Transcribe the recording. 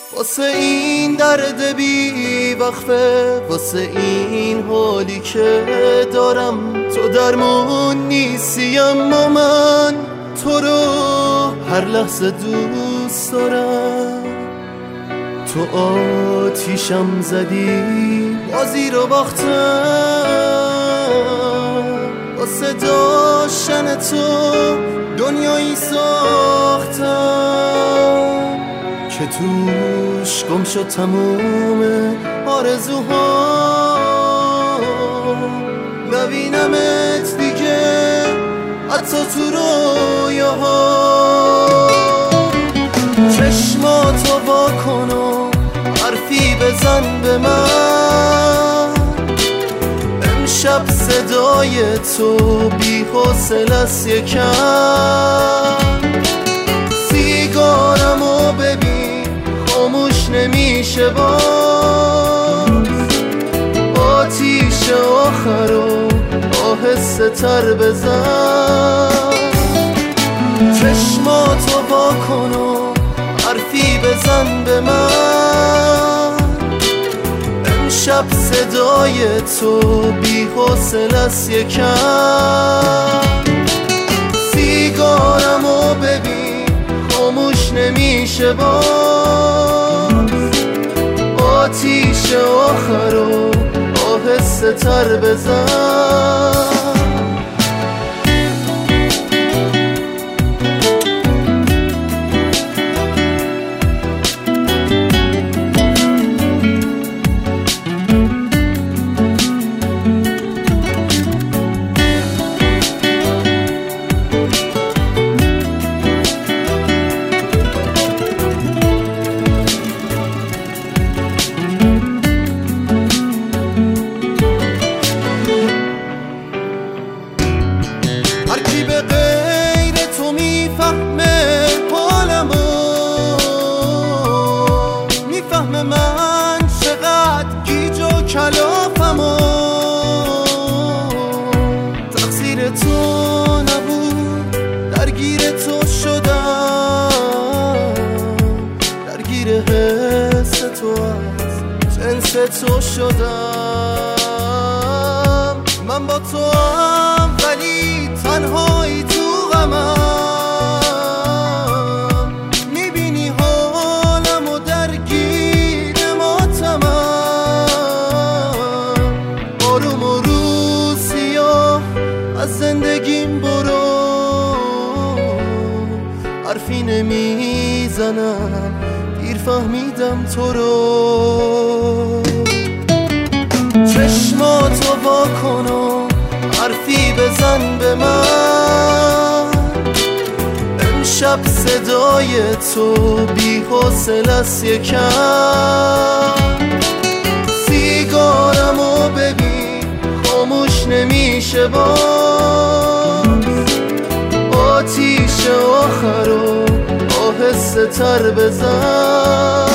واسه این درد بی وقفه، واسه این حالی که دارم. تو درمون نیستی اما من تو رو هر لحظه دوست دارم. تو آتیشم زدی، بازی رو باختم. واسه داشتن تو دنیایی ساختم که توش گم شد تموم آرزوها. نبینمت دیگه حتی تو رویاها. چشماتو وا کن و حرفی بزن به من. امشب صدای تو بی حوصله‌ست یکم. سیگارمو ببین خاموش نمیشه باز. آتیش آخرو آهسته تر بزن. چشماتو وا کن و حرفی بزن به من. امشب صدای تو بی حوصله‌ست یکم. سیگارمو ببین خاموش نمیشه باز. آتیش آخرو آهسته تر بزن. هرکی به غیر تو میفهمه حالمو، میفهمه من چقدر گیج و کلافمو. تقصیر تو نبود، درگیر تو شدم. درگیر حس تو از جنس تو شدم. من با تو هم ولی تنهایی تو غمم. میبینی حالم و درگیر ماتمم. آروم و روزی ها از زندگیم برو. حرفی نمیزنم دیر فهمیدم تو رو. چشماتو وا کن و حرفی بزن به من. امشب صدای تو بی حوصله‌ست یکم. سیگارمو ببین خاموش نمیشه باز. آتیش آخرو آهسته تر بزن.